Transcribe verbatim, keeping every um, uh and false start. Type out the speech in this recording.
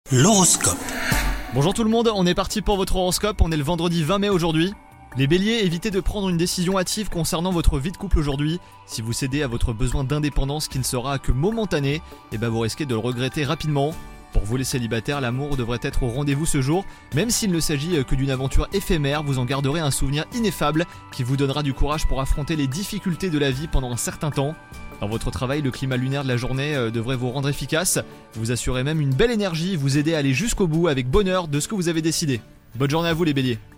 L'horoscope. Bonjour tout le monde, on est parti pour votre horoscope, on est le vendredi vingt mai aujourd'hui. Les béliers, évitez de prendre une décision hâtive concernant votre vie de couple aujourd'hui. Si vous cédez à votre besoin d'indépendance qui ne sera que momentané, et ben vous risquez de le regretter rapidement. Pour vous les célibataires, l'amour devrait être au rendez-vous ce jour. Même s'il ne s'agit que d'une aventure éphémère, vous en garderez un souvenir ineffable qui vous donnera du courage pour affronter les difficultés de la vie pendant un certain temps. Dans votre travail, le climat lunaire de la journée devrait vous rendre efficace. Vous assurez même une belle énergie, vous aider à aller jusqu'au bout avec bonheur de ce que vous avez décidé. Bonne journée à vous les béliers.